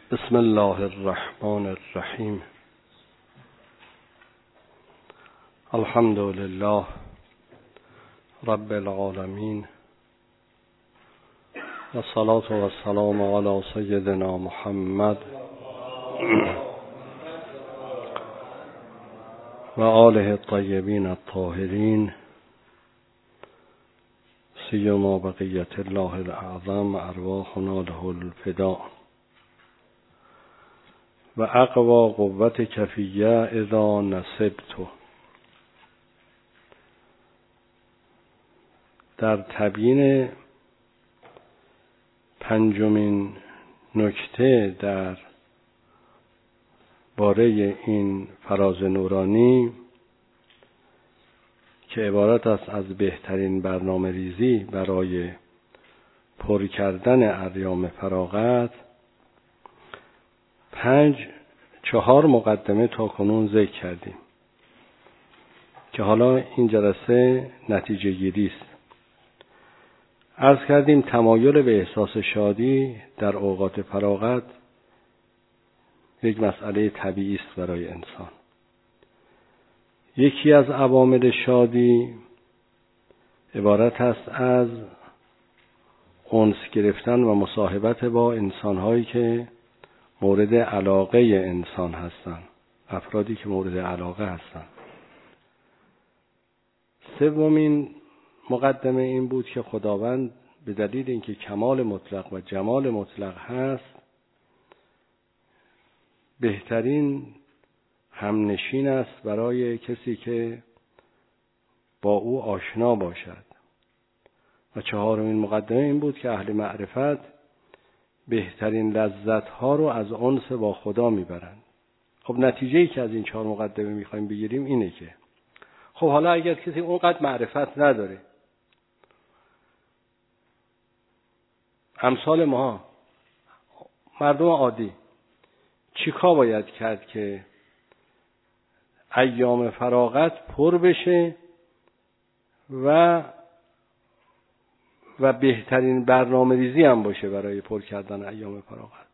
بسم الله الرحمن الرحیم. الحمد لله رب العالمین و الصلاة و السلام علی سیدنا محمد و آله الطیبین الطاهرین سیما بقیت الله الاعظم ارواحنا له الفداء و اقوا قوت کفیه اذا نصبت. در تبیین پنجمین نکته در باره این فراز نورانی که عبارت است از بهترین برنامه ریزی برای پر کردن ایام فراغت، 4 مقدمه تا کنون ذکر کردیم که حالا این جلسه نتیجه گیری است. عرض کردیم تمایل به احساس شادی در اوقات فراغت یک مسئله طبیعی است برای انسان. یکی از عوامل شادی عبارت است از انس گرفتن و مصاحبت با انسان‌هایی که مورد علاقه انسان هستند، افرادی که مورد علاقه هستند. سومین مقدمه این بود که خداوند به دلیل اینکه کمال مطلق و جمال مطلق هست، بهترین همنشین است برای کسی که با او آشنا باشد. و 4مین مقدمه این بود که اهل معرفت بهترین لذت‌ها رو از انس با خدا میبرند. خب نتیجه‌ای که از این 4 مقدمه میخوایم بگیریم اینه که خب حالا اگر کسی اونقدر معرفت نداره، امثال ما مردم عادی، چیکار باید کرد که ایام فراغت پر بشه و بهترین برنامه ریزی هم باشه برای پر کردن ایام فراغت؟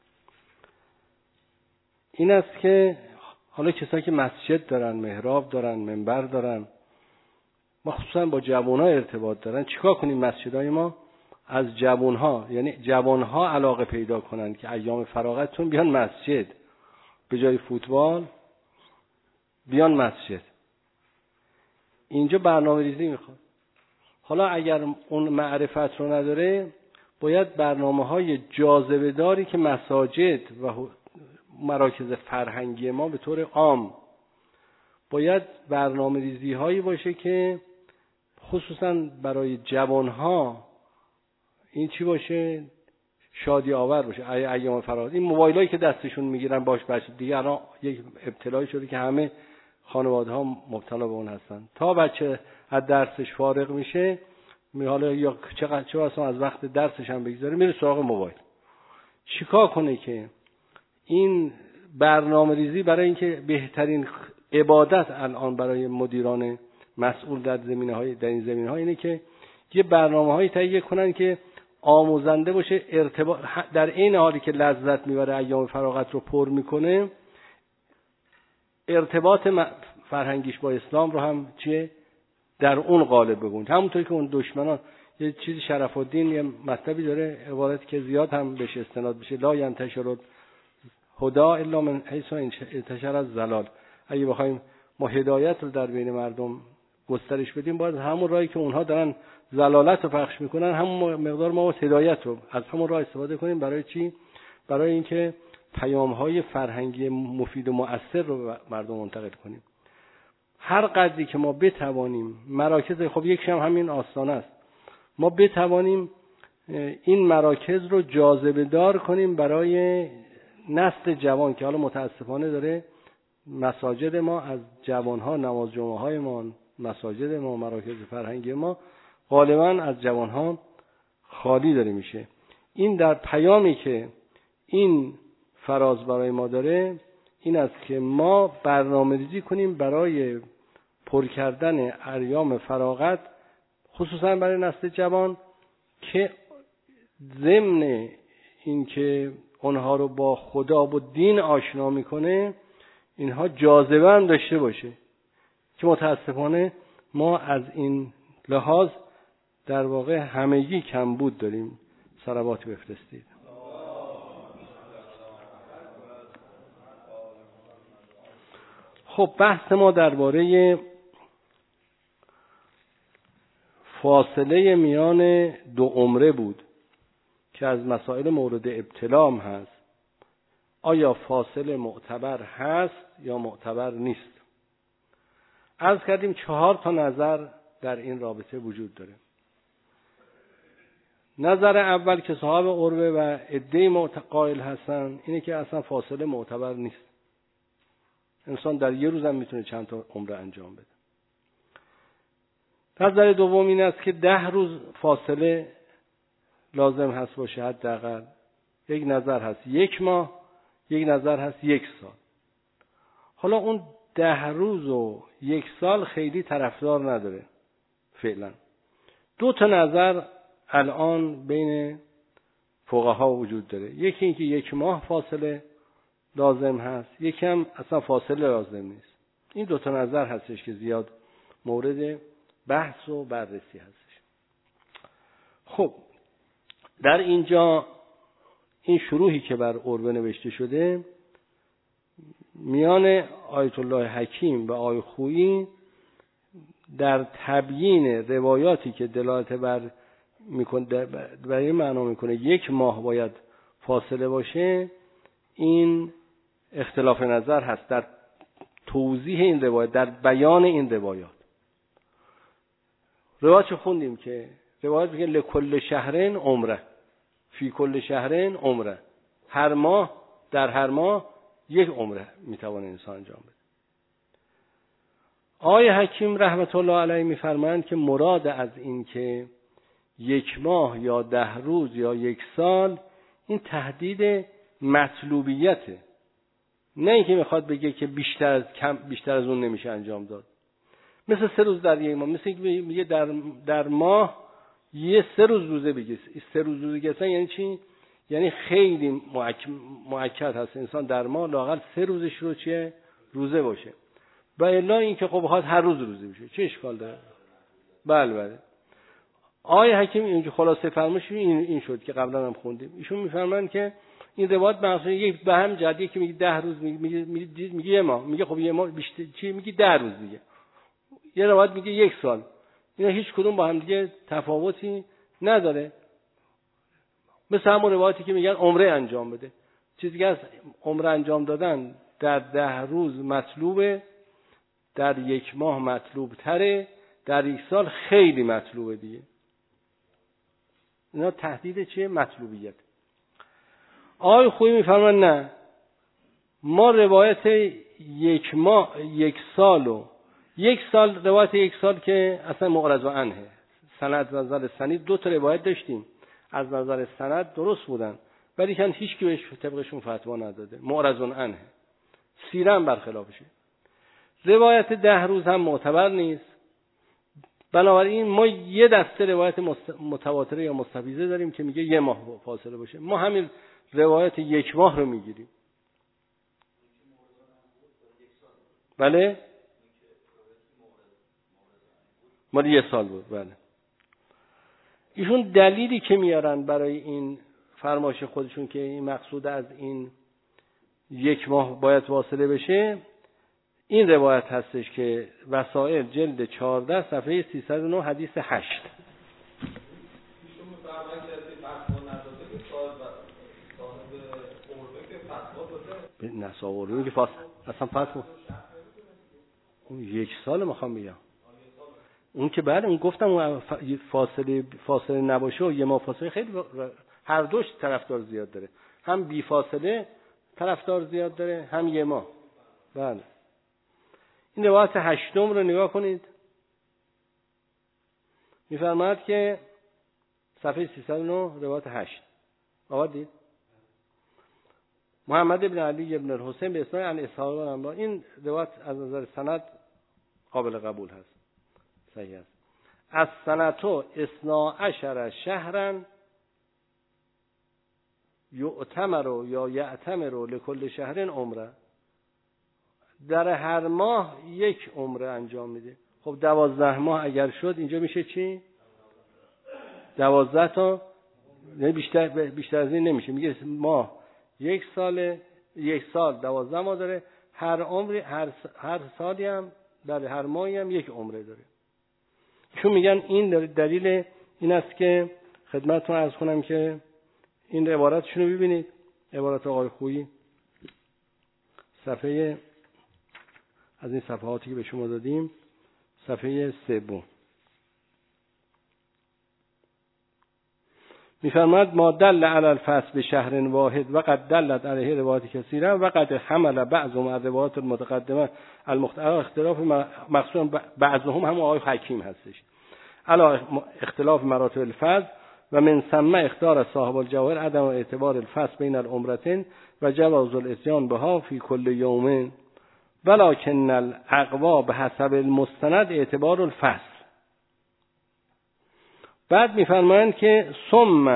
این است که حالا کسایی که مسجد دارن، محراب دارن، منبر دارن، مخصوصا با جوان‌ها ارتباط دارن، چیکار کنیم مسجدای ما از جوان‌ها، یعنی جوان‌ها علاقه پیدا کنن که ایام فراغتتون بیان مسجد، به جای فوتبال بیان مسجد. اینجا برنامه ریزی میخواد. حالا اگر اون معرفت رو نداره، باید برنامه‌های جاذبه داری که مساجد و مراکز فرهنگی ما به طور عام باید برنامه ریزی هایی باشه که خصوصا برای جوانها این چی باشه؟ شادی آور باشه. ایام فراغت، این موبایلایی که دستشون میگیرن باش بچه دیگه الان یک ابتلایی شده که همه خانواده‌ها مبتلا به اون هستن. تا بچه از درسش فارغ میشه، حالا یا چه واسه از وقت درسش هم بگذاره، میره سراغ موبایل. چیکار کنه که این برنامه ریزی برای اینکه بهترین عبادت الان برای مدیران مسئول در این زمینه‌ها اینه که یه برنامه‌هایی تهیه کنن که آموزنده باشه، ارتباط در این حالی که لذت میبره ایام فراغت رو پر میکنه، ارتباط فرهنگیش با اسلام رو هم چیه در اون قالب بگون. همونطوری که اون دشمنان، یه چیزی شرف الدین یه مطلبی داره، عبارتی که زیاد هم بهش استناد بشه، لا ینتشر هدا الا من حیث انتشر الضلال. اگه بخوایم ما هدایت رو در بین مردم گسترش بدیم، باید همون راهی که اونها دارن ضلالت رو پخش میکنن، همون مقدار ما هدایت رو از همون راه استفاده کنیم. برای چی؟ برای اینکه پیام‌های فرهنگی مفید و مؤثر رو مردم منتقل کنیم. هر قدری که ما بتوانیم مراکز، خب یکیش هم همین آستانه است، ما بتوانیم این مراکز رو جاذبه دار کنیم برای نسل جوان که حالا متاسفانه داره مساجد ما از جوانها، نماز جمعه های ما، مساجد ما، مراکز فرهنگی ما غالبا از جوانها خالی داره میشه. این در پیامی که این فراز برای ما داره این است که ما برنامه‌ریزی کنیم برای پر کردن ایام فراغت، خصوصا برای نسل جوان، که ضمن این که اونها رو با خدا و دین آشنا میکنه، اینها جاذبه هم داشته باشه، که متاسفانه ما از این لحاظ در واقع همگی کمبود داریم. صلوات بفرستید. خب بحث ما درباره فاصله میان دو عمره بود که از مسائل مورد ابتلام هست. آیا فاصله معتبر هست یا معتبر نیست؟ عرض کردیم 4 نظر در این رابطه وجود داره. نظر اول که صاحب عروه و عده قائل هستن اینه که اصلا فاصله معتبر نیست. انسان در یه روز هم میتونه چند تا عمره انجام بده. نظر دوم این است که 10 روز فاصله لازم هست باشه حداقل. یک نظر هست 1 ماه، یک نظر هست 1 سال. حالا اون 10 روز و 1 سال خیلی طرفدار نداره فعلا. 2 نظر الان بین فقها وجود داره. یکی اینکه 1 ماه فاصله لازم هست، یکی هم اصلا فاصله لازم نیست. این 2 نظر هستش که زیاد مورد بحث و بررسی هستش. خب در اینجا این شروحی که بر عروه نوشته شده میان آیت الله حکیم و آقای خویی در تبیین روایاتی که دلالت بر میکنه، برای این معنا میکنه 1 ماه باید فاصله باشه، این اختلاف نظر هست در توضیح این روایت، در بیان این روایات. روایت خوندیم که روایت میگه لکل شهرین عمره، فی کل شهرین عمره، هر ماه در هر ماه 1 عمره میتونه انسان انجام بده. آقای حکیم رحمت الله علیه میفرمایند که مراد از این که 1 ماه یا 10 روز یا 1 سال، این تهدید مطلوبیته، نه اینکه میخواد بگه که بیشتر از اون نمیشه انجام داد. مثل 3 روز در یک ماه، مثل اینکه میگه در ماه یه 3 روز روزه بگیره. 3 روز روزه گرفتن یعنی چی؟ یعنی خیلی مؤکد هست انسان در ماه لااقل 3 روزش رو چیه؟ روزه باشه. و الا اینکه خب بخواد هر روز روزه بشه چه اشکال داره؟ بله. آقای حکیم اینجا خلاصه فرمایش این شد که قبلا هم خوندیم. ایشون میفرمایند که این روایت مثلا یک به هم جدی که میگه 10 روز میگه 1 ماه، میگه خب 1 ماه بیشتر چی میگه 10 روز دیگه. یه روایت میگه 1 سال. اینا هیچ کدوم با هم دیگه تفاوتی نداره. مثل همون روایتی که میگن عمره انجام بده. چیزی که از عمره انجام دادن در 10 روز مطلوبه، در 1 ماه مطلوب تره، در 1 سال خیلی مطلوبه دیگه. اینا تهدید چیه؟ مطلوبیت. آقای خویی میفرمان نه، ما روایت 1 ماه 1 سال و 1 سال، روایت 1 سال که اصلا معرض عنه، سند نظر سنید 2 روایت داشتیم، از نظر سند درست بودن ولی که هیچ کی بهش طبقشون فتوا نداده، معرض عنه، سیره هم برخلافشه. روایت 10 روز هم معتبر نیست. بنابراین ما یه دسته روایت متواتره یا مستفیضه داریم که میگه 1 ماه فاصله باشه. ما همین روایت 1 ماه رو میگیریم. بله؟ مال 1 سال بود. بله. ایشون دلیلی که میارن برای این فرمایش خودشون که این مقصود از این 1 ماه باید فاصله بشه، این روایت هستش که وسائل جلد 14 صفحه 309 حدیث 8. نصاوری که اصلا فتوا اون 1 سال میخوام بگم، اون که بعد اون گفتم اون فاصله نباشه و 1 ماه فاصله خیلی هر دوش طرفدار زیاد داره، هم بی فاصله طرفدار زیاد داره، هم 1 ماه. بله. این روایت 8 رو نگاه کنید. میفرماید که صفحه 309 روایت 8 آوردید. محمد ابن علی ابن الحسین به اسناد عن اسحاق بن عمرو، این روایت از نظر سند قابل قبول هست، صحیح است. از سنتو 12 شهرا یعتمر یا یعتمر لکل شهر عمره، در هر ماه یک عمره انجام میده. خب 12 ماه اگر شد اینجا میشه چی؟ 12 تا، یعنی بیشتر از این نمیشه. میگه ماه یک سال 12 ماه داره، هر عمری هر سالی هم بله هر ماهی هم یک عمره داره. چون میگن این دلیل این است که خدمتتون عرض کنم که این عبارتشون رو ببینید، عبارت آقای خویی صفحه از این صفحاتی که به شما دادیم صفحه 3 میفرماید ما دل علی الفصل به شهر واحد و قد دلت علیه روایات کثیره و قد حمل بعضهم الروایات المتقدمه اختلاف مخصوصا بعضهم هم آقای حکیم هستش علی اختلاف مراتب الفصل و من ثم اختار صاحب الجواهر عدم اعتبار الفصل بین العمرتين و جواز الاتيان بها فی کل یوم ولكن الاقوا بحسب المستند اعتبار الفصل. بعد میفرمایند که ثم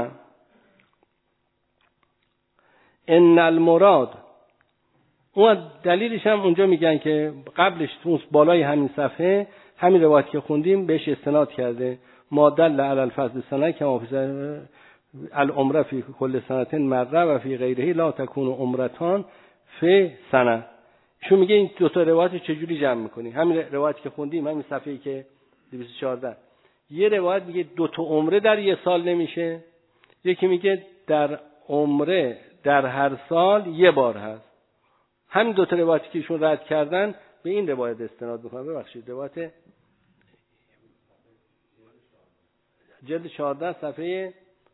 ان المراد، اون دلیلش هم اونجا میگن که قبلش تو بالای همین صفحه همین روایت که خوندیم بهش استناد کرده ما دل علی الفصل سنه که العمره فی کل سنه مره و فی غیره لا تکون عمرتان فی سنه. شو میگه این دو تا روایت چجوری جمع میکنی؟ همین روایت که خوندیم همین صفحه‌ای که 214 یه روایت میگه 2 تا عمره در یه سال نمیشه، یکی میگه در عمره در هر سال یه بار هست. همین 2 تا روایتی که ایشون رد کردن به این روایت استناد میکنن. ببخشید روایت جلد 14 صفحه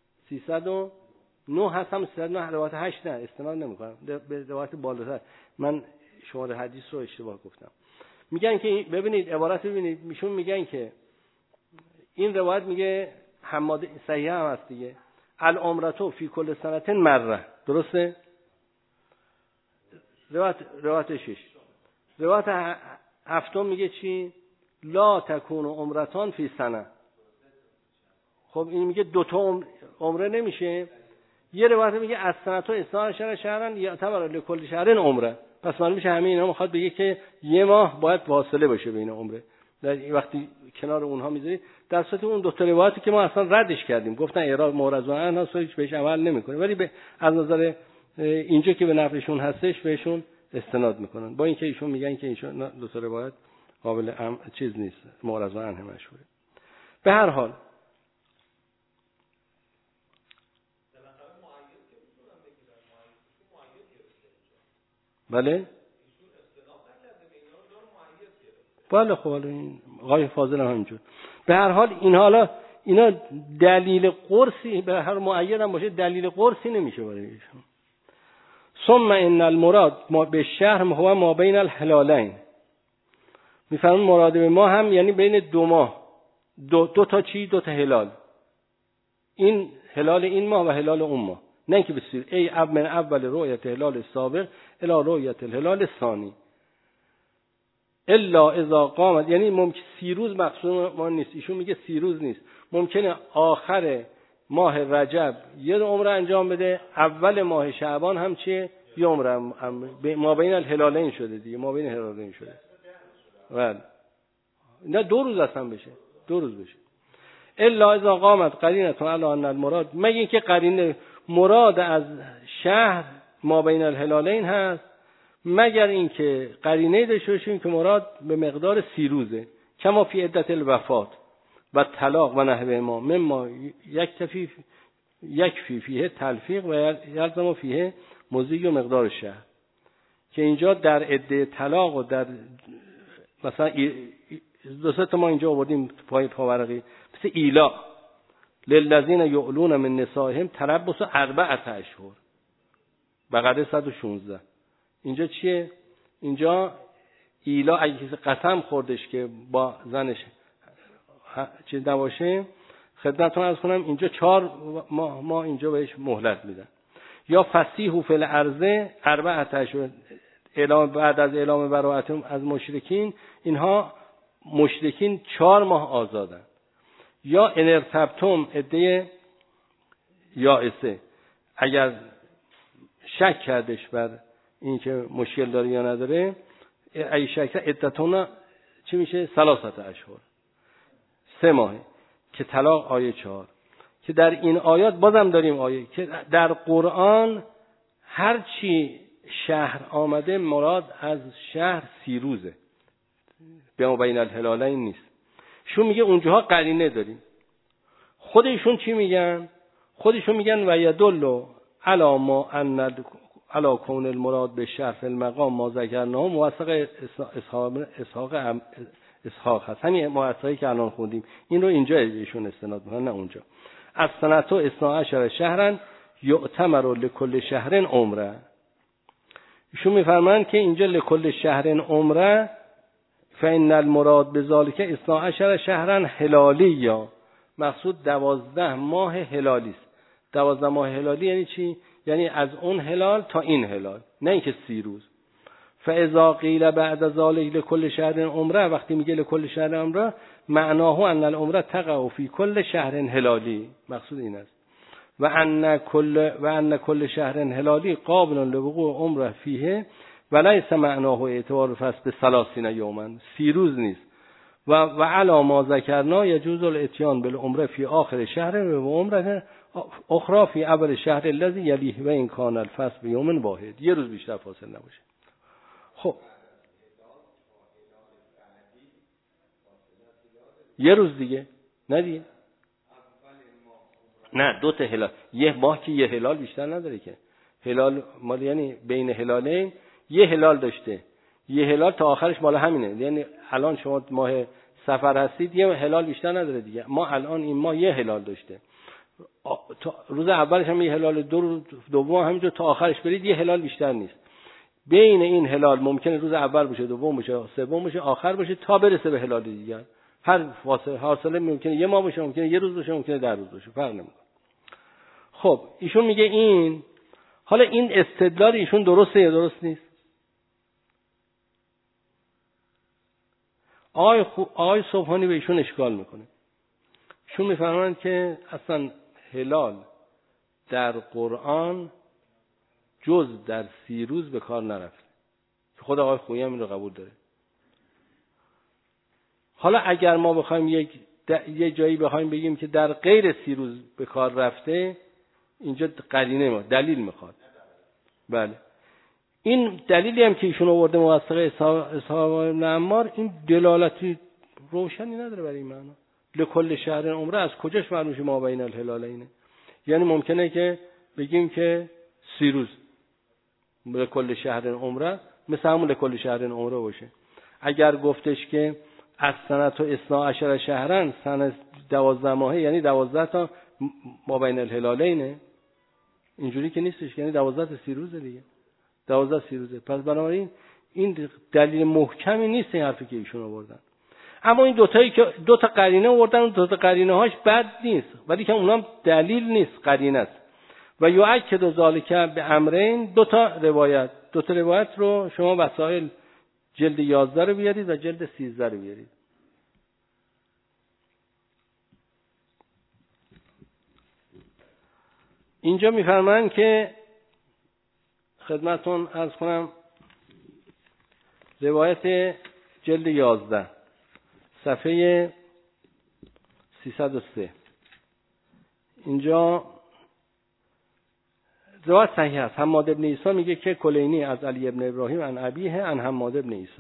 309 هست، هم 309 روایت 8 نه استناد نمیکنم به روایت بالاتر. من شماره حدیث رو اشتباه گفتم. میگن که ببینید عبارت ببینید، میشون میگن که این روایت میگه حماد صحیح هم هست دیگه، العمرتو فی کل سنه مره، درسته؟ روایت 6. روایت 7 میگه چی؟ لا تکون عمرتان فی سنه. خب این میگه 2 تا عمره نمیشه. یه روایت میگه از سنتو اثنا شهرن یعتبر لکل شهر عمره. پس معلوم میشه همین اینا میخواد بگه که یه ماه باید فاصله باشه بین عمره. در وقتی کنار اونها میذاری در صورت اون 2 تا روایتی که ما اصلا ردش کردیم، گفتن اعراب معرضون عنها هیچ بهش عمل نمیکنه، ولی از نظر اینجا که به نفعشون هستش بهشون استناد میکنن، با اینکه ایشون میگن که ایشون 2 تا روایت قابل چیز نیست، معرضون عنه مشهوره. به هر حال بله بله خب این آقای فاضل هم همینجور. به هر حال اینا دلیل قرصی به هر معید هم باشه دلیل قرصی نمیشه برای ایشون. ثم ان المراد ما به شهر هو ما بین الهلالین، میفهمون مراد به ما هم یعنی بین 2 ماه، 2 تا چی؟ 2 تا هلال، این هلال این ماه و هلال اون ماه، نه اینکه بسیر ای من اول رؤیت هلال سابق الی رؤیت الهلال الثانی الا اذا قامت، یعنی ممکن 30 روز مقصود ما نیست، ایشون میگه 30 روز نیست، ممکنه آخر ماه رجب یه عمره انجام بده، اول ماه شعبان هم چیه یه عمره ما بین الهلالین شده دیگه، ما بین الهلالین شده بله نه 2 روز اصلا بشه 2 روز بشه. الا اذا قامت قرینه علی ان المراد، مگه اینکه قرینه مراد از شهر ما بین الهلالین هست، مگر اینکه قرینه داشته باشیم که مراد به مقدار 30 روزه، کما فی عدت الوفات و طلاق و نحوه ما مما یکفی فیه تلفیق و یلزم فیه مضی و مقدار شهر، که اینجا در عده طلاق و در مثلا 2 تا ما اینجا آوردیم پای پاورقی مثل ایلا للذین یعلون من نسائهم تربص 4 اشهر بقره 116. اینجا چیه؟ اینجا ایلا اگه کسی قسم خوردش که با زنش چیز نباشه، خدمتتون عرض کنم اینجا 4 ماه اینجا بهش مهلت میدن. یا فسیحوا فی الارض 4 اشهر اعلام بعد از اعلام براءت از مشرکین، اینها مشرکین 4 ماه آزادن. یا ان ارتبتم عده یائسه، اگر شک کردش بر این که مشکل داره یا نداره، ای شک عدتون چی میشه؟ 3 اشهر، 3 ماه که طلاق آیه 4. که در این آیات بازم داریم آیه که در قرآن هر چی شهر آمده مراد از شهر 30 روزه، به ما بین الهلالین نیست. شون میگه اونجاها قرینه داریم. خودشون چی میگن؟ خودشون میگن و یدل علی ما ان علی کون المراد به شرف المقام ما ذکرناه موثق اسحاق هست. همین موثقی که الان خوندیم این رو اینجا ایشون استناد میکنن، نه اونجا. از سنتو 12 شهرن یعتمر لکل شهر عمره. ایشون میفرمایند که اینجا لکل شهر عمره فإن المراد بذالک 12 شهرن هلالی، یا مقصود 12 ماه هلالی است. 12 ماه هلالی یعنی چی؟ یعنی از اون هلال تا این هلال، نه اینکه 30 روز. فاذا قیل بعد ذالک لکل شهر عمره، وقتی میگه لکل شهر عمره معناه ان العمره تقع فی کل شهر هلالی، مقصود این است. و ان کل شهر هلالی قابل لوقوع عمره فیه ولیس معناه اعتبار فصل به 30 یوما، 30 روز نیست. و علی ما ذکرنا یجوز الاتیان بالعمره فی آخر شهر و عمره اخرى فی اول شهر الذی یلیه و این کان الفصل بیوم واحد، 1 روز بیشتر فاصله نباشه. خب 1 روز دیگه، نه دیگه، نه 2 تا هلال، 1 ماه که 1 هلال بیشتر نداره که. هلال مال یعنی بین هلالین 1 هلال داشته، 1 هلال تا آخرش مال همینه. یعنی الان شما ماه صفر هستید 1 هلال بیشتر نداره دیگه. ما الان این ماه 1 هلال داشته، روز اولش هم 1 هلال، دوم همینجور تا آخرش برید 1 هلال بیشتر نیست. بین این هلال ممکنه روز اول باشه، دوم باشه، سوم باشه، آخر باشه تا برسه به هلال دیگر. هر فاصله ممکنه 1 ماه باشه، ممکنه 1 روز باشه، ممکنه 10 روز باشه، فرق نمیکنه. خب ایشون میگه این، حالا این استدلال ایشون درسته یا درست نیست؟ آقای صبحانی به ایشون اشکال میکنه. ایشون میفرمایند که اصلا هلال در قرآن جز در 30 روز به کار نرفته. خود آقای خویی هم این رو قبول داره. حالا اگر ما بخوایم یه جایی بخوایم بگیم که در غیر 30 روز به کار رفته، اینجا قرینه ما دلیل میخواد. بله، این دلیلی هم که ایشون آورده موثق اصحاب ابن عمار، این دلالتی روشنی نداره برای این معنا. لکل شهر عمره از کجاش معلوم میشه ما بین الهلالینه؟ یعنی ممکنه که بگیم که 30 روز لکل شهر عمره مثل همون لکل شهر عمره باشه. اگر گفتش که از سنت و 12 شهرن، سنه 12 ماهه، یعنی 12 تا ما بین الهلالینه. اینجوری که نیستش، یعنی 12 تا 30 روزه دیگه، 12 30 روزه. پس بنابراین این دلیل محکمی نیست این حرفی که ایشون آوردن. اما این دوتایی که 2 تا قرینه آوردن، اون 2 تا قرینه هاش بد نیست، ولی که اونام دلیل نیست، قرینه است. و یؤکد ذالک به امرین، 2 تا روایت رو شما وسائل جلد 11 رو بیارید و جلد 13 رو بیارید. اینجا میفرمایند که خدمتون عرض کنم روایت جلد 11 صفحه 303. اینجا روایت صحیح است. حماد ابن عیسی میگه که کلینی از علی ابن ابراهیم عن ابیه عن حماد ابن عیسی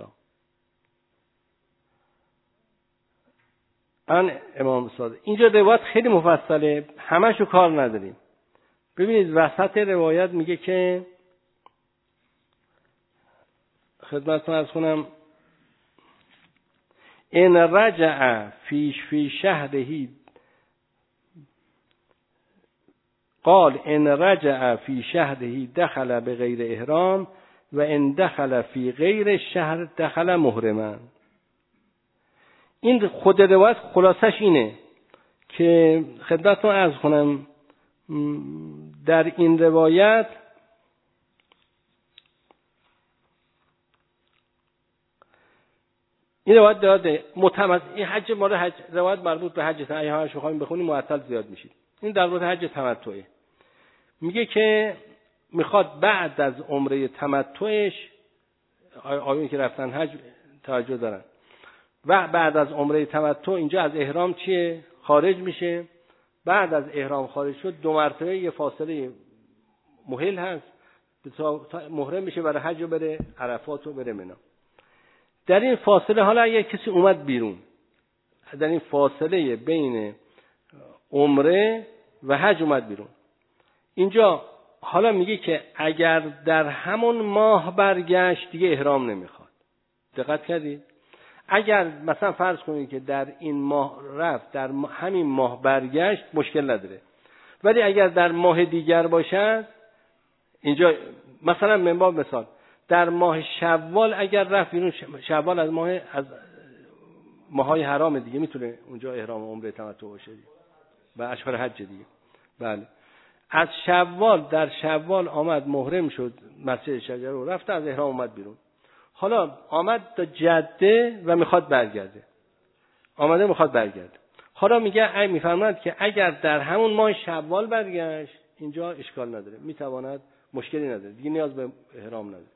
عن امام صادق. اینجا روایت خیلی مفصله، همه‌شو کار نداریم. ببینید وسط روایت میگه که خدمتتون عرض کنم ان رجع فی شهره، قال ان رجع فی شهره دخل بغیر احرام و ان دخل فی غیر شهر دخل محرما. این خود روایت خلاصش اینه که خدمتتون عرض کنم در این روایت این روایت داده این حج مال حج، روایت مربوط به حج، اگه همش بخوایم بخونیم معطل زیاد میشید. این در مورد حج تمتعه. میگه که میخواد بعد از عمره تمتعش، آیون که رفتن حج توجه دارن، و بعد از عمره تمتع اینجا از احرام چیه؟ خارج میشه. بعد از احرام خارج شد 2 مرتبه یه فاصله محل هست، محرم میشه برای حج و بره عرفات و بره منی. در این فاصله حالا اگر کسی اومد بیرون، در این فاصله بین عمره و حج اومد بیرون، اینجا حالا میگه که اگر در همون ماه برگشت دیگه احرام نمیخواد. دقت کردید؟ اگر مثلا فرض کنید که در این ماه رفت، در همین ماه برگشت، مشکل نداره. ولی اگر در ماه دیگر باشد، اینجا مثلا من باب مثال در ماه شوال اگر رفت بیرون، شوال از ماهای حرام دیگه، میتونه اونجا احرام عمره تمتع باشه دیگه و اشهر حج دیگه. بله، از شوال، در شوال آمد محرم شد، مسجد شجره رو رفت، از احرام اومد بیرون. حالا آمد تا جده و میخواد برگرده، آمده میخواد برگرده. حالا میگه میفرماید که اگر در همون ماه شوال برگشت، اینجا اشکال نداره، میتواند، مشکلی نداره دیگه، نیاز به احرام نداره.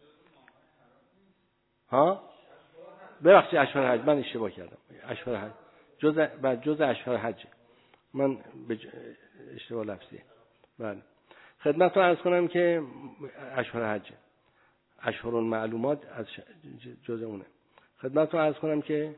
ها ببخشید اشهر حج، من اشتباه کردم. اشهر حج جزء اشهر حج، من اشتباه لفظیه. بله، خدمتتون عرض کنم که اشهر حج، اشهر معلومات از جزء اونه. خدمتتون عرض کنم که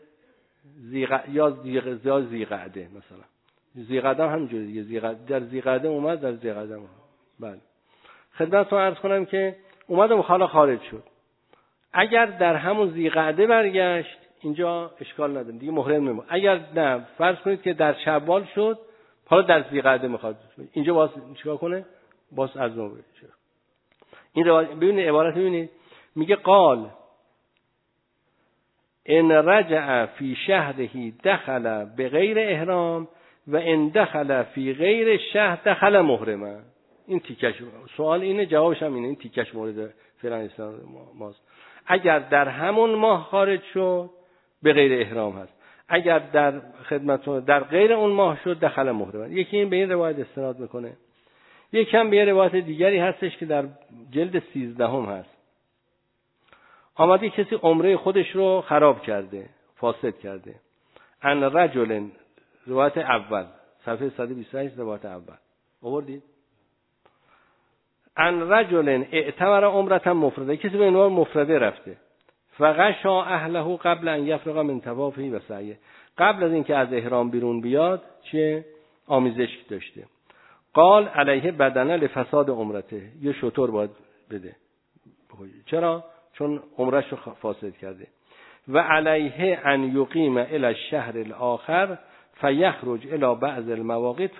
زیقعده مثلا، زیقعده هم همینجوریه دیگه، در زیقعده اومد، در زیقعده اومد. بله، خدمتتون عرض کنم که اومد و حالا خارج شد. اگر در همون زیقعده برگشت، اینجا اشکال نداره دیگه، محرم نمیشه. اگر نه، فرض کنید که در شوال شد، حالا در زیقعده میخواد، اینجا باز چیکار کنه؟ باز از نو بره. این ببینید عبارت، ببینید میگه قال ان رجع فی شهره دخل بغیر احرام و ان دخل فی غیر شهر دخل محرما. این تیکش سوال اینه، جوابش هم اینه، این تیکش مورد فعلا اسلام ماست. اگر در همون ماه خارج شد به غیر احرام هست، اگر در خدمتون در غیر اون ماه شد دخل محرما. یکی این به این روایت استناد میکنه، یکی هم به یه روایت دیگری هستش که در جلد 13 هست. آمده کسی عمره خودش رو خراب کرده، فاسد کرده. ان رجل، روایت اول صفحه 128 روایت اول آوردید. ان رجل اعتمر عمرة مفرده، کسی به عنوان مفرده رفته. فغشا اهله قبل ان یفرغ من طوافه و سعیه، قبل از اینکه از احرام بیرون بیاد چه آمیزش داشته. قال علیه بدنه لفساد عمرته، یه شطور باید بده. چرا؟ چون عمرش رو فاسد کرده. و علیه ان یقیم الی الشهر الاخر فیخرج الی بعض المواقیت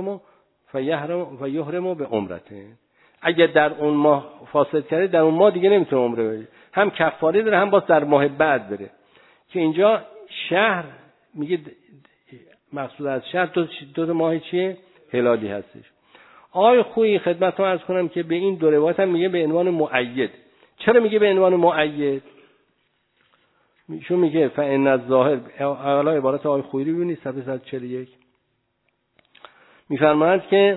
فیحرم به عمرته. اگر در اون ماه فاسد کرده، در اون ماه دیگه نمیتونه عمره بره، هم کفاره داره، هم باز در ماه بعد بره. که اینجا شهر میگه مقصود از شهر دو ماه چیه؟ هلالی هستش. آقای خویی خدمتتون عرض کنم که به این دو روایت هم میگه به عنوان مؤید. چرا میگه به عنوان مؤید؟ چون میگه فإن الظاهر، حالا عبارت آقای خویی رو ببینید صفحه 141 میفرماید که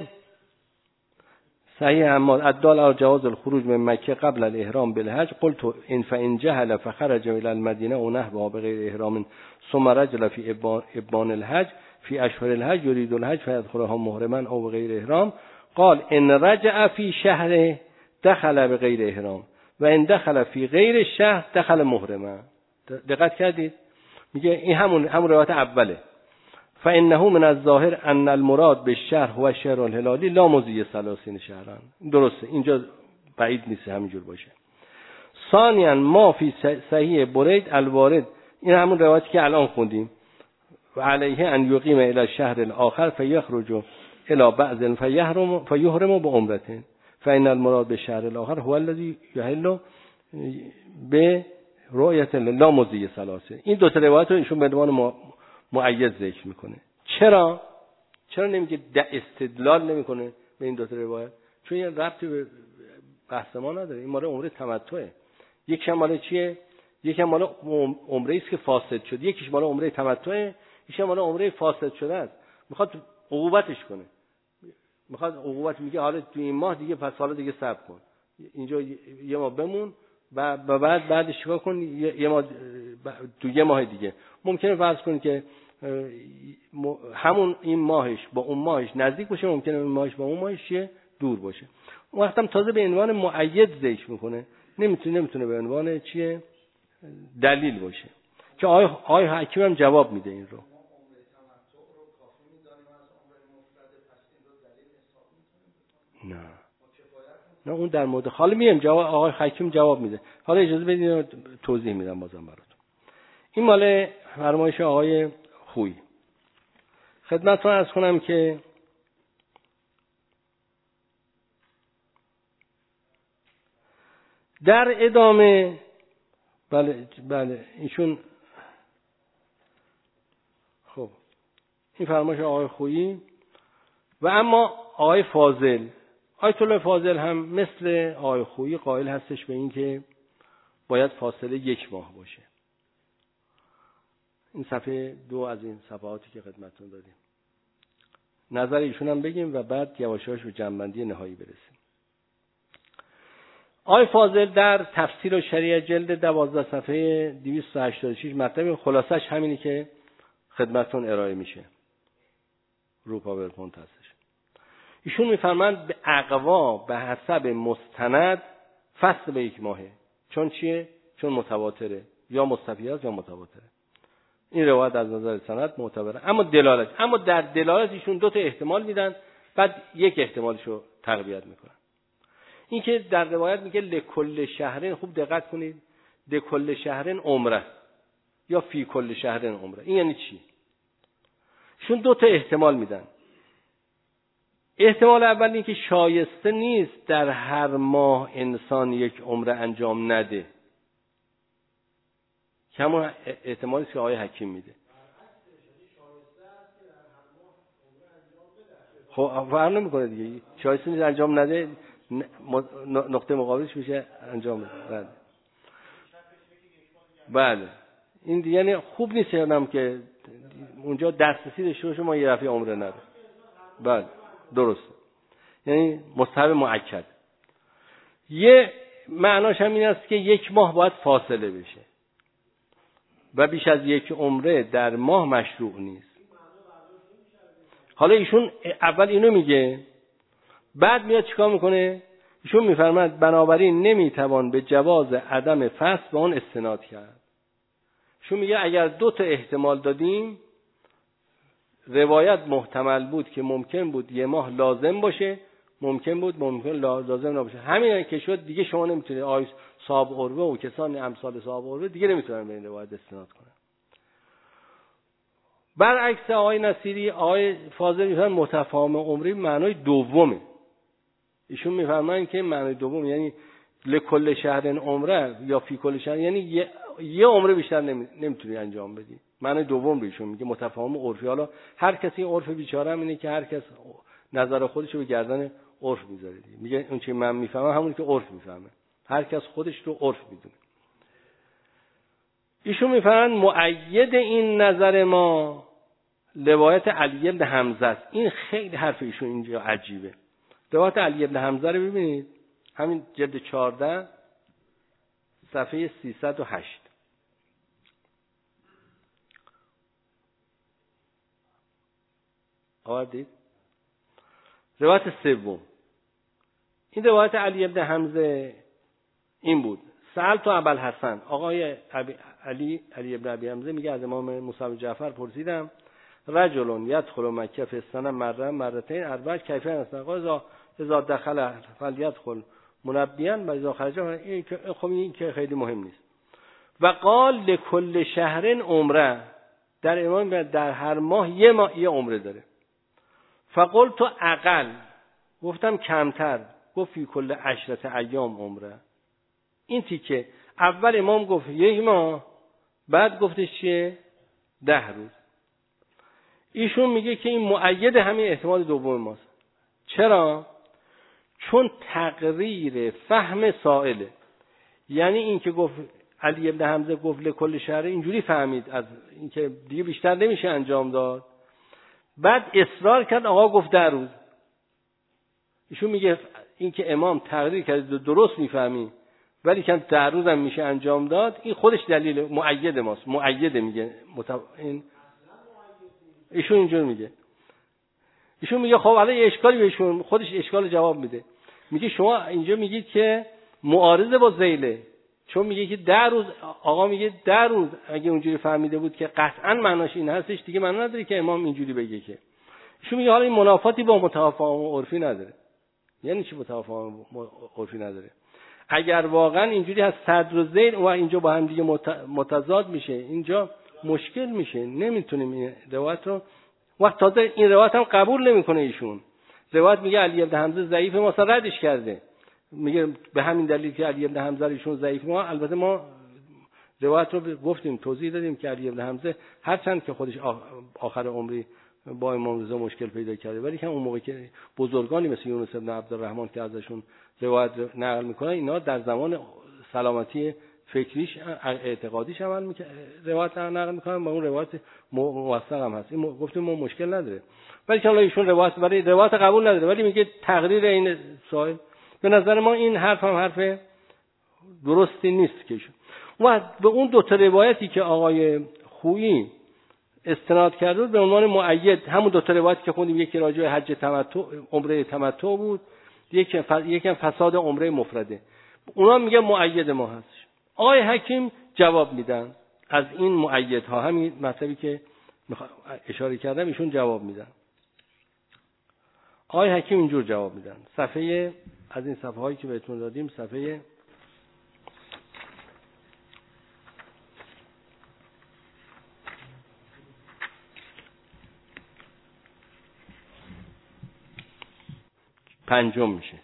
صحیح اما الدال على جواز الخروج من مکه قبل الاحرام بالحج قلت ان فإن جهل فخرج الى المدینه و نحوها بغیر احرام ثم رجل في ابان الحج في اشهر الحج يريد الحج فيدخلها محرما او بغیر احرام. قال ان رجع في شهره دخل بغیر احرام و ان دخل في غیر الشهر دخل محرما. دقت کردید؟ میگه این همون روایت اوله. فانه من الظاهر ان المراد بالشهر هو الشهر الهلالی لا مضی 30 شهران. درسته، اینجا بعید نیست همینجور باشه. ثانیا ما فی صحیح برید الوارد، این همون روایتی که الان خوندیم. و علیه ان یقیم الی الشهر الاخر فیخرج الی بعض فیحرم بعمرته فان المراد بالشهر الاخر هو الذي يحل برؤیت لا مضی 30. این دو تا روایت رو ایشون به عنوان مؤید ذکر میکنه. چرا نمیگه استدلال نمیکنه به این دو تا روایت؟ چون این ربطی به بحث ما نداره. این مال عمره تمتعه. یکی مال چیه؟ یکی مال عمره است که فاسد شد، یکیش مال عمره تمتعه، یکی مال عمره فاسد شده است. میخواد عقوبتش کنه. میخواد عقوبت میگه حالا تو این ماه دیگه پس حالا دیگه صبر کن، اینجا یه ماه بمون و بعدش چیکار کن، یه ماه تو یه ماه دیگه ممکنه فرض کنید که همون این ماهش با اون ماهش نزدیک باشه، ممکنه این ماهش با اون ماهش دور باشه. اون وقت هم تازه به عنوان مؤید ذکر میکنه، نمیتونه به عنوان چیه دلیل باشه، که آقای حکیم هم جواب میده این رو. نه اون در مورد حالا میام جواب آقای حکیم جواب میده. حالا اجازه بدید توضیح میدم بازم براتون. این مال فرمایش آقای خویی. خدمتتون عرض کنم که در ادامه بله ایشون خب این فرمایش آقای خویی و اما آقای فاضل، آیت الله فاضل هم مثل آقای خویی قائل هستش به این که باید فاصله 1 ماه باشه. این صفحه 2 از این صفحاتی که خدمتتون دادیم. نظر ایشون هم بگیم و بعد یواشاش به جنبندی نهایی برسیم. آقای فاضل در تفسیر و شریعه جلد 12 صفحه 286 مطلب خلاصش همینی که خدمتتون ارائه میشه رو پاورپوینت هستش. ایشون میفرمایند به اقوا به حسب مستند فصل به 1 ماهه. چون چیه؟ چون متواتره، یا مستفیض است یا متواتره. این روایت از نظر سند معتبره. اما در دلالت ایشون 2 تا احتمال میدن، بعد یک احتمالشو تقویت میکنن. این که در روایت میگه لکل شهرین، خوب دقت کنید، لکل شهرین عمره یا فی کل شهرین عمره. این یعنی چی؟ ایشون 2 تا احتمال میدن. احتمال اول این که شایسته نیست در هر ماه انسان یک عمره انجام نده، که همون احتمالی که آقای حکیم میده. خب فرق نمیکنه دیگه، شایسته نیست انجام نده، نقطه مقابلش میشه انجام بده. بله این دیگه یعنی خوب نیست یادم که اونجا دسترسی داشته باشه ما یه دفعه عمره نده. بله درست، یعنی مستحب مؤکد. یه معناش هم این است که 1 ماه باید فاصله بشه و بیش از 1 عمره در ماه مشروع نیست. حالا ایشون اول اینو میگه، بعد میاد چیکار میکنه؟ ایشون میفرماید بنابراین نمیتوان به جواز عدم فصل به اون استناد کرد. ایشون میگه اگر 2 تا احتمال دادیم، روایت محتمل بود که ممکن بود 1 ماه لازم باشه، ممکن لازم نباشه. همین که شد دیگه شما نمیتونید آیه صاحب عروه و کسان امثال صاحب عروه دیگه نمیتونن به این روایت استناد کنن. برعکس آقای نصیری، آقای فاضل میفرمایند متفاهم عمری معنای دومه. ایشون میفرمایند که معنای دوم یعنی لکل شهر عمره یا فی کل شهر، یعنی یه عمره بیشتر نمیتونی انجام بدی. معنای دوم رو ایشون میگه متفاهم عرفی. حالا هر کسی عرف بیچاره هم اینه که هر کس نظر خودش رو به گردن عرف میذاره دیگه. میگه اون چی من میفهمم همون که عرف میفهمه، هر کس خودش رو عرف میدونه. ایشون میفرمایند مؤید این نظر ما روایت علی بن حمزه است. این خیلی حرف ایشون اینجا عجیبه. روایت علی بن حمزه رو ببینید، همین جلد 14 صفحه 308. آوردید؟ روایت سوم، این روایت علی بن حمزه این بود: سألت ابوالحسن، آقای علی بن ابی حمزه میگه از امام موسی جعفر پرسیدم، رجل یدخل مکه فی السنه مرتين اربع کیف است؟ اذا دخل فلیدخل منبیا و اذا خرج. این که خیلی مهم نیست. و قال لكل شهر عمره، در امام در هر ماه یه عمره داره. فقلت اقل، گفتم کمتر. گفت فی کل 10 ایام عمره. این تیکه اول امام گفت 1 ماه، بعد گفتش چیه 10 روز. ایشون میگه که این مؤید همین احتمال دوم ماست. چرا؟ چون تقریر فهم سائله، یعنی این که گفت علی ابن حمزه گفت لکل شهر، اینجوری فهمید از اینکه دیگه بیشتر نمیشه انجام داد. بعد اصرار کرد آقا گفت 10 روز. ایشون میگه این که امام تقریر کرده درست میفهمی ولی کم در روزم میشه انجام داد، این خودش دلیل مؤید ماست. مؤید میگه این ایشون اینجور میگه. ایشون میگه خب حالا یه اشکالی بهشون، خودش اشکال جواب میده. میگه شما اینجا میگید که معارضه با ذیله، چون میگه که 10 روز، آقا میگه 10 روز اگه اونجوری فهمیده بود که قطعا معناش این هستش دیگه معنا نداره که امام اینجوری بگه. که ایشون میگه حالا این منافاتی با متفاهم عرفی نداره. یعنی چی متفاهم عرفی نداره؟ اگر واقعا اینجوری هست صدر و ذیل و اینجا با هم دیگه متضاد میشه، اینجا مشکل میشه، نمیتونیم این روایت رو. وقت تازه این روایت هم قبول نمیکنه ایشون. روایت میگه علی بن حمزه ضعیف، ما ردش کرده، میگه به همین دلیل که علی بن حمزه ایشون ضعیف. ما البته ما روایت رو گفتیم، توضیح دادیم که علی بن حمزه هرچند که خودش آخر عمری با امام رضا مشکل پیدا کرده، ولی که اون موقع که بزرگانی مثل یونس بن عبدالرحمن که ازشون روایت نقل میکنن، اینا در زمان سلامتی فکریش اعتقادیش عمل میکنه، روایت نقل میکنن، با اون روایت موثق هم هست. این گفتیم ما مشکل نداره، ولی که ایشون روایت برای روایت قبول نداره، ولی میگه تقریر این سائل. به نظر ما این حرف هم حرف درستی نیست. که و به اون دو تا روایتی که آقای خویی استناد کرده به عنوان مؤید، همون دو تا روایتی که خوندیم، یکی راجع به حج تمتع، عمره تمتع بود، یکی فساد عمره مفرده، اونا میگه مؤید ما هست. آقای حکیم جواب میدن از این مؤیدها، همین مطلبی که اشاره کردم ایشون جواب میدن. آقای حکیم اینجور جواب میدن، صفحه از این صفحه هایی که بهتون دادیم، صفحه 5 میشه.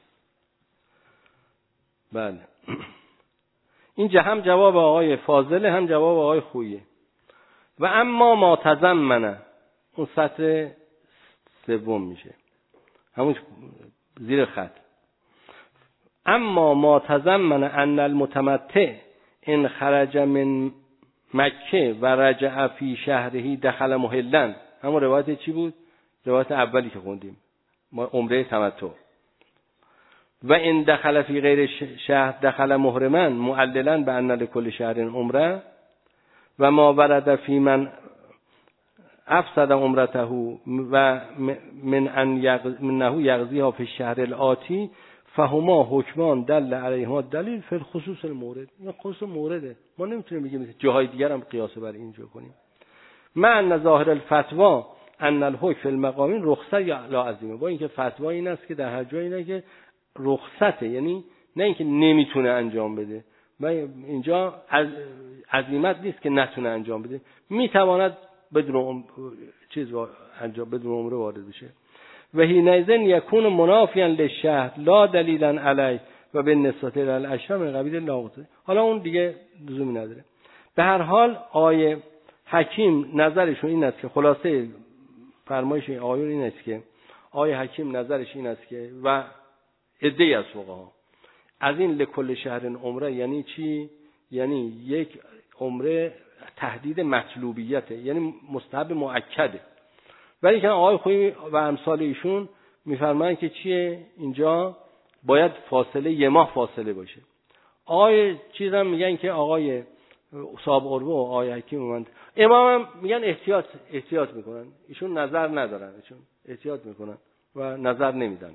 بله این هم جواب آقای فاضله، هم جواب آقای خویه. و اما ما تضمنه، اون سطر 3 میشه، همون زیر خط. اما ما تضمن ان المتمتع ان خرج من مکه و رجع فی شهره دخل محلا، همون روایت چی بود؟ روایت اولی که خوندیم، ما عمره تمتع. و ان دخل فی غیر شهر دخل محرما معللا بان لكل شهر عمره و ما ورد فی من افسد عمرته و من انه یغزیها فی الشهر الاتی فهما حکمان دل علیهما دلیل فی الخصوص المورد. این خصوص مورده، ما نمیتونیم بگیم مثل جاهای دیگر هم قیاس بر اینجا کنیم. مع ظاهر الفتوا ان الحکم فی المقامین رخصت یا لا عزیمه، با اینکه فتوا این است که در هر جایی اینه که رخصته، یعنی نه اینکه نمیتونه انجام بده، و اینجا عزیمت نیست که نتونه انجام بده، میتواند بدون بدون عمره وارد بشه. و حینئذ یکون منافیا للشهر لا دلیلا علیه و بالنسبه للاشهر من قبیل لاغته. حالا اون دیگه لزومی نداره. به هر حال آیه حکیم نظرشون این است که خلاصه فرمایش آیون این است که آیه حکیم نظرش این است که و عده‌ای از فقها از این لکل شهر عمره یعنی چی؟ یعنی یک عمره تهدید مطلوبیته، یعنی مستحب مؤکده. ولی که آقای خویی و امثال ایشون میفرمایند که چیه؟ اینجا باید فاصله 1 ماه فاصله باشه. آقای چیزم میگن که آقای صاحب عروه و آقای حکیم اومد، امام هم میگن احتیاط میکنن، ایشون نظر ندارن، ایشون احتیاط میکنن و نظر نمیدن.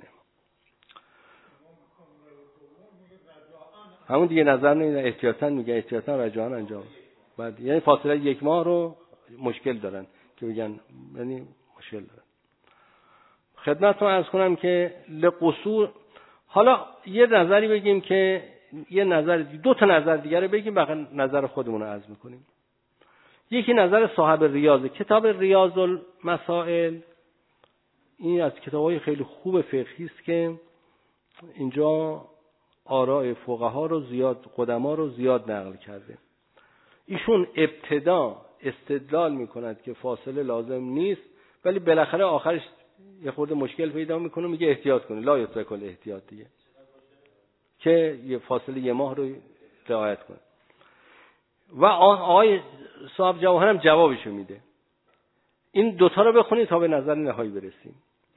همون دیگه نظر نمیدن، احتیاطاً میگه، احتیاطاً رجعان انجام. بعد یعنی فاصله 1 ماه رو مشکل دارن که میگن، یعنی مشکل دارن. خدمتتون عرض کنم که لقصور، حالا یه نظری بگیم که یه نظر، 2 تا نظر دیگه رو بگیم، بعد نظر خودمون رو عرض میکنیم. یکی نظر صاحب ریاض، کتاب ریاض المسائل، این از کتابای خیلی خوب فقهی است که اینجا آراء فقها رو زیاد، قدما رو زیاد نقل کرده. ایشون ابتدا استدلال میکند که فاصله لازم نیست، ولی بالاخره آخرش یه خورده مشکل پیدا میکنه، میگه احتیاط کنه، لا یترک الاحتیاط دیگه، که یه فاصله 1 ماه رو رعایت کنه. و آقای صاحب جواهر هم جوابشو میده. این 2 تا رو بخونید تا به نظر نهایی برسیم.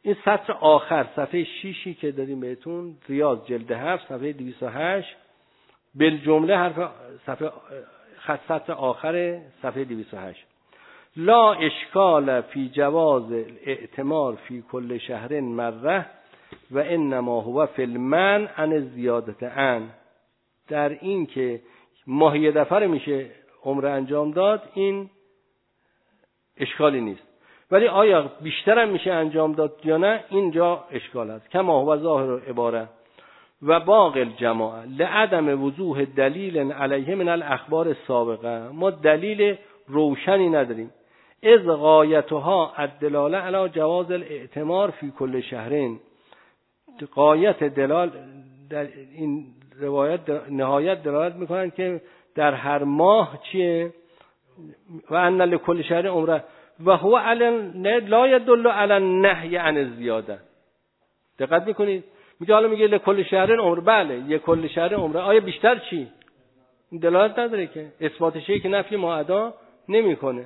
این سطر آخر صفحه 6 که داریم بهتون، ریاض جلد 7 صفحه 208 بالجمله حرف صفحه سطر آخر صفحه 208 لا اشکال فی جواز الاعتمار فی کل شهر مره و انما هو فی المنع عن زیادت عن. در این که ماهی یه دفعه میشه عمره انجام داد این اشکالی نیست، ولی آیا بیشتر هم میشه انجام داد یا نه اینجا اشکال هست. کما هو ظاهر عباره و باقی الجماعه لعدم وضوح دلیل علیه من الاخبار السابقه. ما دلیل روشنی نداریم. از غایتها الدلاله علی جواز الاعتمار فی کل شهرین. غایت دلال در این روایت نهایت دلالت میکنن که در هر ماه چیه و ان لکل شهر عمره و هو لا يدل علی النهی عن الزیاده. دقت میکنید میگه حالا میگه لکل شهر عمره، بله یک کل شهر عمره، آیا بیشتر چی؟ این دلالت نداره که اثبات شیء که نفی معدا نمیکنه.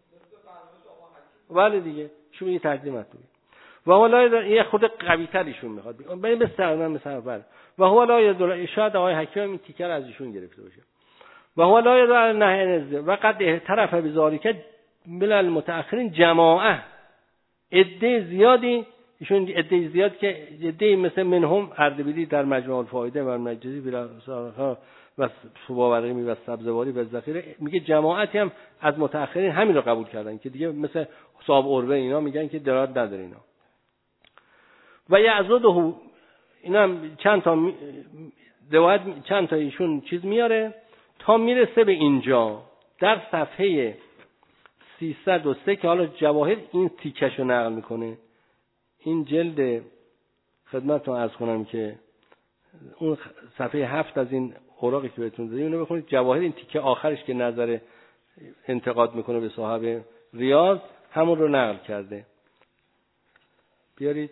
ولی دیگه شو یه تقدیم مطلوبه و حالا یه خود قوی تر ایشون میخواد ببین مثلا و هو لا يدل، شاید آقای حکیم این تیکر از ایشون گرفته باشه. و هو لا يدل نهی و قد اعترف بذالک من المتأخرین جماعه، عده زیادی، ایشون عده زیاد که عده مثل منهم اردبیلی در مجموع الفائده و مجازی بلا و سباورقی و سبزواری و ذخیره میگه جماعتی هم از متأخرین همین رو قبول کردن که دیگه مثل صاحب عروه اینا میگن که دراد نداره اینا. و یعضده اینا چند تا روایت چند تا ایشون چیز میاره تا میرسه به اینجا در صفحه 303 که حالا جواهر این تیکشو نقل میکنه. این جلد خدمتتون عرض کنم که اون صفحه 7 از این اوراقی که بهتون دادیم اینو بخونید. جواهر این تیکه آخرش که نظر انتقاد میکنه به صاحب ریاض همون رو نقل کرده. بیارید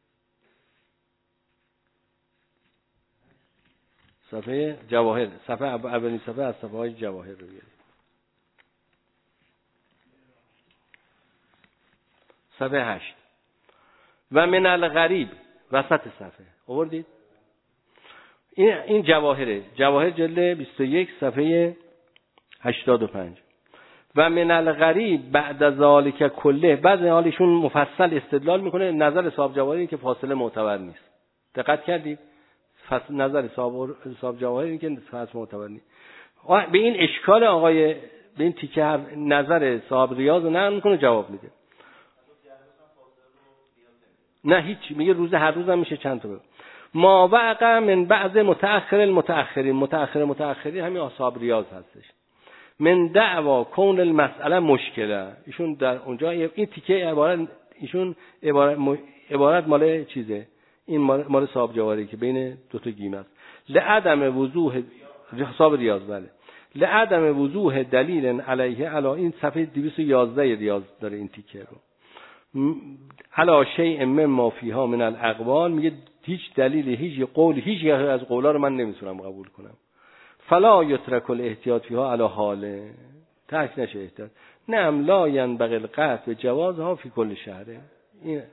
صفحه جواهر، صفحه اولین صفحه از صفحه های جواهر رو بیارید. صفحه 8 و من الغریب وسط صفحه آوردید. این جواهره، جواهر جلد 21 صفحه 85. و من الغریب بعد ذالک کله، بعد حالشون مفصل استدلال میکنه نظر صاحب جواهری که فاصله معتبر نیست. دقت کردید؟ نظر صاحب جواهری که فاصله معتبر نیست. به این اشکال آقای به این تیکه نظر صاحب ریاض نقل میکنه جواب میده. نه هیچ، میگه روز هر روز هم میشه چند تا بگو. ما وقع من بعض متأخر المتأخرین، متأخرین همین اصحاب ریاض هستش. من دعوا کون المسئله مشکله، ایشون در اونجا این تیکه عبارت ایشون عبارت مال چیزه، این مال صاحب جواهری که بین دو تا گیم است. لعدم وضوح صاحب ریاض، بله، لعدم وضوح دلیل علیه علا. این صفحه 211 ریاض داره این تیکه رو. علا شیء مما فیها من الاقوال، میگه هیچ دلیلی، هیچ قول، هیچ از قولا رو من نمیتونم قبول کنم. فلا یترک الاحتیاط فیها علی حاله، ترک نشه احتیاط. نعم لا ینبغی القطع بجوازها فی کل شهر. این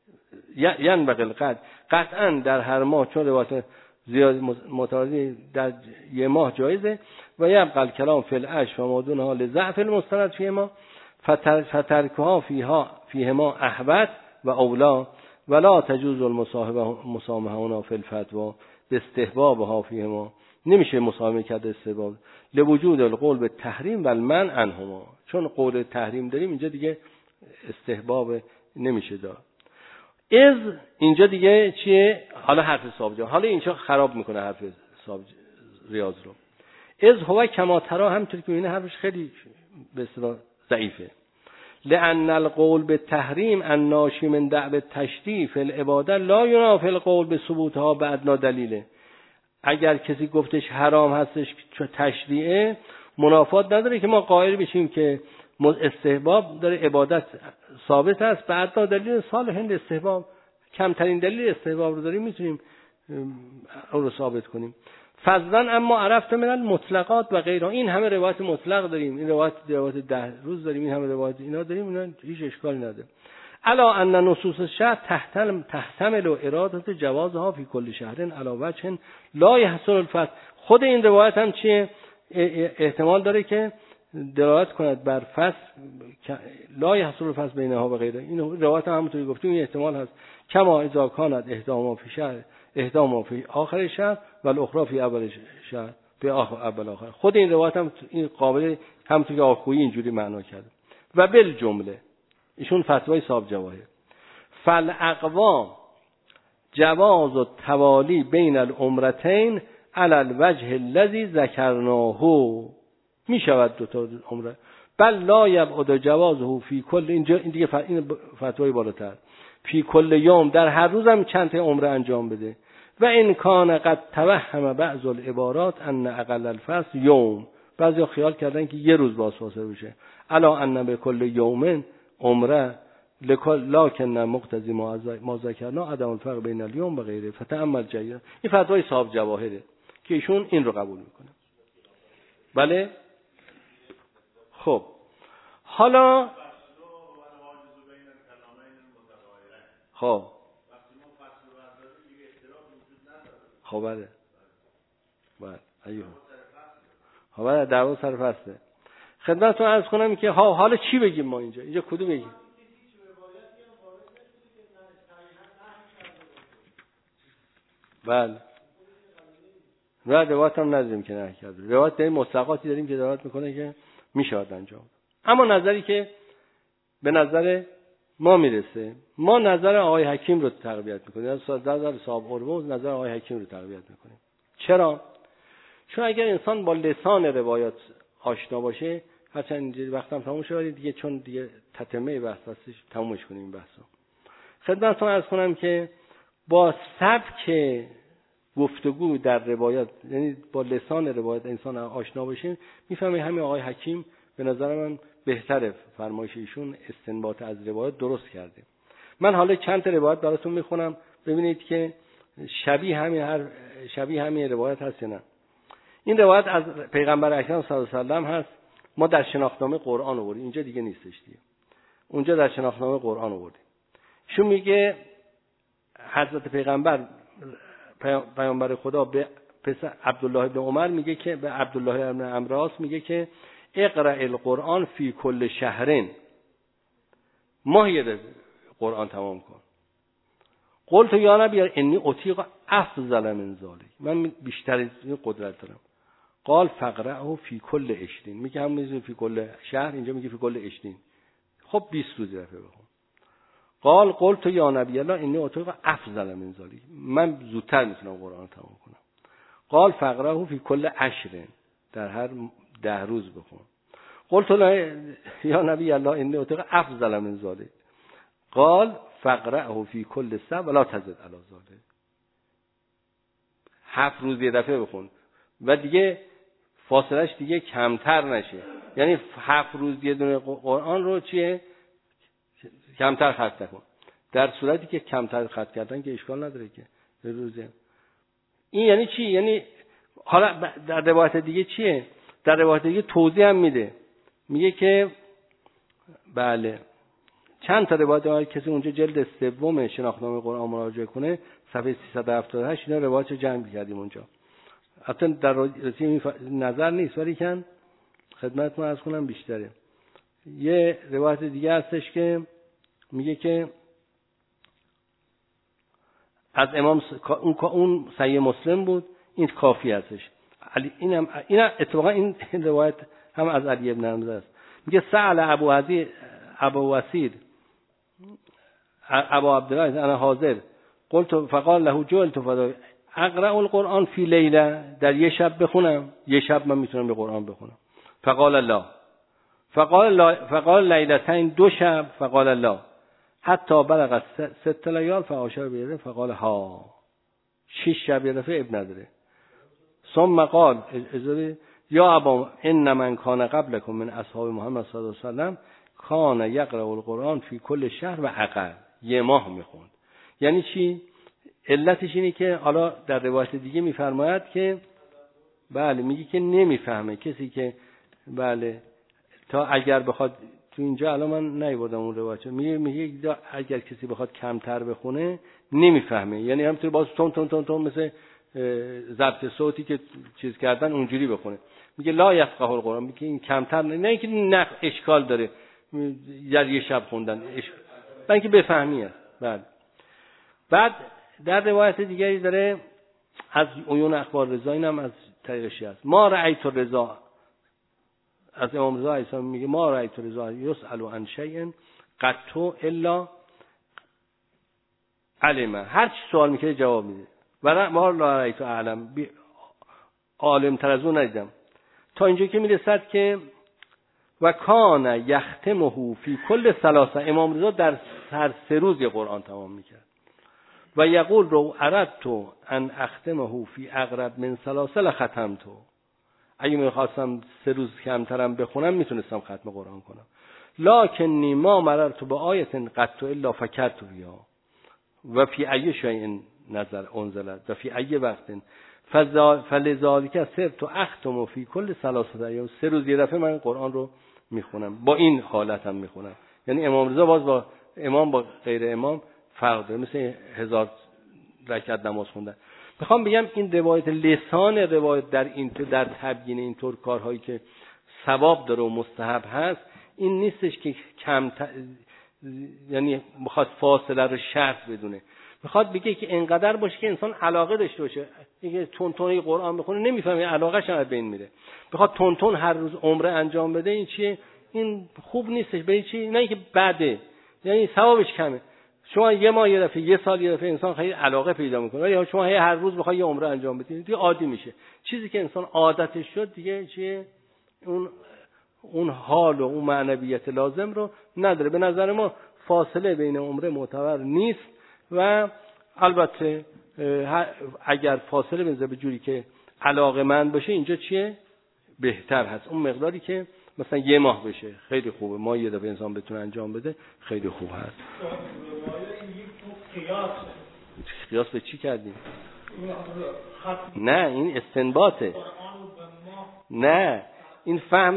ینبغی القطع، قطعا در هر ماه، چون روایت زیاد متعارضی در یه ماه جایزه. و یبقى الکلام فی العشر و ما دونها لضعف المستند فیما فترکها فیهما احوط و اولا ولا تجوز المسامحه فی الفتوا باستحبابها فیهما. نمیشه مسامحه کرد استحباب لوجود القول به تحریم و المنع عنهما، چون قول تحریم داریم اینجا دیگه استحباب نمیشه داد. از اینجا دیگه چیه؟ حالا حرف صاحب جان، حالا اینجا خراب میکنه حرف صاحب ریاض رو. از هو کما ترا، همونطور که میبینه حرفش خیلی به اصطلاح ضعیفه. لأن القول بالتحریم الناشی من دعوی تشریع فی العباده لا ینافی القول بثبوتها بأدنی دلیله. اگر کسی گفتش حرام هستش چون تشریعه، منافات نداره که ما قائل بشیم که استحباب داره، عبادت ثابت است به ادنی دلیل صالح استحباب. کمترین دلیل استحباب رو داریم میتونیم اون رو ثابت کنیم. فضلا اما عرفت من المطلقات و غیرها، این همه روایت مطلق داریم، این روایت 10 روز داریم، این همه روایت اینا داریم، اینا هیچ اشکالی نداره. الا ان نصوص الشرع تحتمل اراده جوازها فی کل شهر علی وجه لا یحصل الفصل. خود این روایت هم چیه؟ احتمال داره که دلالت کند بر فصل لا یحصل الفصل بینها و غیره. این روایت هم همونطوری گفتیم این احتمال هست. کما اذا کانت احداهما فی شهر احداهما فی آخر شهر و الاخری فی اول شهر به اول آخر. خود این روایت هم این قابل همونطوری که آخویی اینجوری معنا کرده. و بالجمله ایشون فتوای صاحب جواهر فالاقوام جواز التوالی بین العمرتین علی الوجه الذی ذکرناه. می شود دو تا عمره، بل لا یبعد جوازه فی کل، اینجا این دیگه این فتوای بالاتر، فی کل یوم، در هر روز هم چند تا عمره انجام بده. و این کان قد توهم بعض العبارات ان اقل الفصل یوم، بعضی خیال کردن که یه روز باز فاصله بشه. الا ان به کل یوم عمره لکن مقتضی ما ذکرنا عدم الفرق بین اليوم و غیره فتأمل جیدا. این فتوای صاحب جواهره که ایشون این رو قبول میکنه. بله خب حالا خب بله ایوه خب بله دعوا سر فصله. خدمتتون عرض کنم که حالا چی بگیم ما اینجا کدوم بگیم؟ بله و روایت هم نداریم که نه کرده. روایت داریم مطلقاتی داریم که دلالت میکنه که میشود انجام. اما نظری که به نظر ما میرسه، ما نظر آقای حکیم رو تقویت میکنیم، نظر صاحب قربه نظر آقای حکیم رو تقویت میکنیم. چرا؟ چون اگر انسان با لسان روایات آشنا باشه، هرچند اینجوری وقتم تموم شد دیگه، چون دیگه تتمه بحث هستش تمومش کنیم این بحثو. خدمتتون عرض کنم که با سبک گفتگو در روایات، یعنی با لسان روایات انسان آشنا باشیم، میفهمه همین آقای حکیم به نظر من بهتره فرمایش ایشون استنباط از روایات درست کرده. من حالا چند تا روایت براتون میخونم ببینید که شبیه همین روایت هست یا نه. این روایت از پیغمبر اکرم صلی الله علیه و سلم هست. ما در شناختنامه قرآن آوردیم، اینجا دیگه نیستش دیگه. اونجا در شناختنامه قرآن آوردیم. شون میگه حضرت پیامبر خدا به پسر عبدالله بن عمر میگه که به عبدالله بن عمرو میگه که اقرأ القرآن فی کل شهرین، ماهی قرآن تمام کن. قلت یا نبی انی اطیق افضل من ذلک، من بیشتر از این قدرت دارم. قال فقرأه فی کل 20، میگه هم میگه فی کل شهر، اینجا میگه فی کل 20. خب 20 روز دفعه بخون. قال قلت یا نبی الله انی اطیق افضل من ذلک، من زودتر میتونم قرآن تمام کنم. قال فقرأه فی کل 10، در هر 10 روز بخون. قلت یا نبی الله انی اطیق افضل من ذلک. قال فقرأه فی کل 7 ولا تزد علی ذلک، 7 روز یه دفعه بخون و دیگه فاصلش دیگه کمتر نشه. یعنی 7 روز یه دونه قرآن رو چیه کمتر خط نکن. در صورتی که کمتر خط کردن که اشکال نداره که به روزه. این یعنی چی؟ یعنی حالا در روایت دیگه چیه؟ در روایت دیگه توضیح هم میده، میگه که بله چند تا روایت داره، کسی اونجا جلد 3 شناختنامه قرآن مراجعه کنه صفحه 378 اینا روایت رو جمع کردیم اونجا. البته در رسیم نظر نیست ولی کن خدمتتون عرض کنم بیشتره. یه روایت دیگه هستش که میگه که از امام اون صحیح مسلم بود، این کافی هستش. این اتفاقا این روایت هم از علی ابن حمزه است. میگه سأل ابو وسید ابو عبدالله انا حاضر قلت فقال له جعلت فدای اقرأ القرآن فی لیله، در یه شب بخونم، یه شب من میتونم به قرآن بخونم. فقال لا، فقال لیلتین، 2 شب. فقال لا حتی بلغ 6 لیال فعاشر بیره. فقال ها، 6 شب یه دفعه اب نداره. ثم قال یا ابا ان من کان قبلکم من اصحاب محمد صلی الله علیه و سلم کان یقرأ القرآن فی کل شهر و اقل، یه ماه میخوند. یعنی چی؟ علتش اینه که حالا در روایت دیگه میفرماید که بله میگه که نمیفهمه کسی که بله تا اگر بخواد تو اینجا الان من نیاوردم اون روایت. میگه اگر کسی بخواد کمتر بخونه نمیفهمه، یعنی همینطوری باز تون مثل ضبط صوتی که چیز کردن اونجوری بخونه. میگه لا یفقه القرآن، میگه این کمتر نه اینکه اشکال داره در یه شب خوندن، برای اینکه بفهمی است. بعد در روایت دیگری داره از عیون اخبار رضا، اینم از طریق شیعه است. ما رأیت رضا، از امام رضا علیه السلام میگه ما رأیت رضا یسأل عن شیء قط الا علم، هر چی سوال میکنه جواب میده. و ما لا رأیت اعلم، عالم تر از اون ندیدم. تا اینجا که میرسد که و کان یختمه فی کل ثلاثه، امام رضا در هر 3 روز یه قرآن تمام میکرد. و یقول رو اردت ان اختمه فی اقرب من سلاسل ختمتو، اگه میخواستم 3 روز کمترم بخونم میتونستم ختم قرآن کنم. لکنی ما مررت به آیت قط الا فکرت بها و فی ای شیء نزل انزلت و فی ای وقت فلذالک صرت اختم فی کل ثلاثه ایام، 3 روز یه دفعه من قرآن رو میخونم، با این حالتم میخونم. یعنی امام رضا باز با امام با غیر امام فرق داره، مثل 1000 رکعت نماز خوندن. میخوام بگم این روایت، لسان روایت در تبیین اینطور کارهایی که ثواب داره و مستحب هست، این نیستش که یعنی میخواد فاصله رو شرط بدونه، میخواد بگه که انقدر باشه که انسان علاقه داشته باشه. دیگه تون قرآن بخونه نمیفهمه، علاقه‌ش از بین میره. میخواد تون هر روز عمره انجام بده، این چیه؟ این خوب نیستش. به چی؟ نه اینکه بده، یعنی ثوابش کمه. شما یه ماه یه دفعه، یه سال یه دفعه انسان خیلی علاقه پیدا میکنه، ولی شما هر روز بخوای یه عمره انجام بدید دیگه عادی میشه. چیزی که انسان عادتش شد دیگه چیه؟ اون حال و اون معنویت لازم رو نداره. به نظر ما فاصله بین عمره معتبر نیست و البته اگر فاصله بنزه به جوری که علاقه‌مند باشه، اینجا چیه؟ بهتر هست. اون مقداری که مثلا یه ماه بشه خیلی خوبه، ما یه دفعه انسان بتونه انجام بده خیلی خوب هست. قیاس به چی کردیم؟ نه این استنباطه. نه این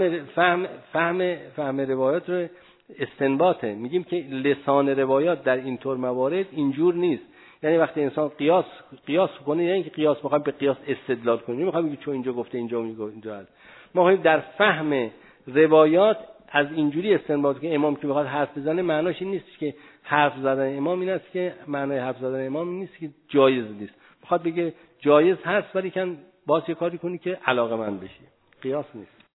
فهم روایات رو استنباطه. میگیم که لسان روایات در اینطور موارد اینجور نیست. یعنی وقتی انسان قیاس کنه، یعنی که قیاس میخوایم به قیاس استدلال کنیم، میخوایم بگیم چون اینجا گفته اینجا هست. ما میخوایم در فهم روایات از اینجوری استنباط کنیم. امام که میخواد حرف بزنه معناش این نیست که حرف زدن امام این است که معنای حرف زدن امام این نیست که جایز نیست. میخواد بگه جایز هست ولی کن باز یه کاری کنی که علاقه‌مند بشی. قیاس نیست.